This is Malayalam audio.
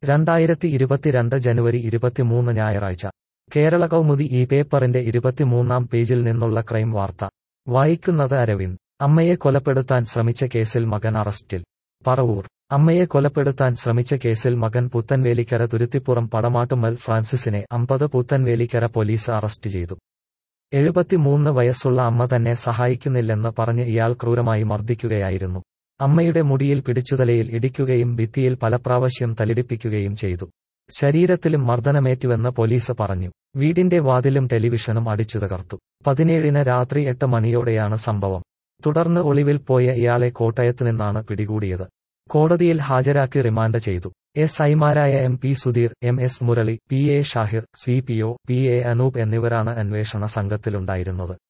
2022 ജനുവരി 23 ഞായറാഴ്ച കേരള കൗമുദി ഈ പേപ്പറിന്റെ 23-ാം പേജിൽ നിന്നുള്ള ക്രൈം വാർത്ത വായിക്കുന്നത് അരവിന്ദ്. അമ്മയെ കൊലപ്പെടുത്താൻ ശ്രമിച്ച കേസിൽ മകൻ അറസ്റ്റിൽ. പറവൂർ. അമ്മയെ കൊലപ്പെടുത്താൻ ശ്രമിച്ച കേസിൽ മകൻ പുത്തൻവേലിക്കര തുരുത്തിപ്പുറം പടമാട്ടുമ്മൽ ഫ്രാൻസിസിനെ 50 പുത്തൻവേലിക്കര പോലീസ് അറസ്റ്റ് ചെയ്തു. 73 വയസ്സുള്ള അമ്മ തന്നെ സഹായിക്കുന്നില്ലെന്ന് പറഞ്ഞ് ഇയാൾ ക്രൂരമായി മർദ്ദിക്കുകയായിരുന്നു. അമ്മയുടെ മുടിയിൽ പിടിച്ചുതലയിൽ ഇടിക്കുകയും ഭിത്തിയിൽ പലപ്രാവശ്യം തല്ലിടിപ്പിക്കുകയും ചെയ്തു. ശരീരത്തിലും മർദ്ദനമേറ്റുവെന്ന് പോലീസ് പറഞ്ഞു. വീടിന്റെ വാതിലും ടെലിവിഷനും അടിച്ചു തകർത്തു. 17-ന് രാത്രി 8 മണിയോടെയാണ് സംഭവം. തുടർന്ന് ഒളിവിൽ പോയ ഇയാളെ കോട്ടയത്ത് നിന്നാണ് പിടികൂടിയത്. കോടതിയിൽ ഹാജരാക്കി റിമാൻഡ് ചെയ്തു. എസ്.ഐമാരായ M. P. Sudheer, M. S. Murali, P. A. Shahir, C. P. O. P. A. Anoop എന്നിവരാണ് അന്വേഷണ സംഘത്തിലുണ്ടായിരുന്നത്.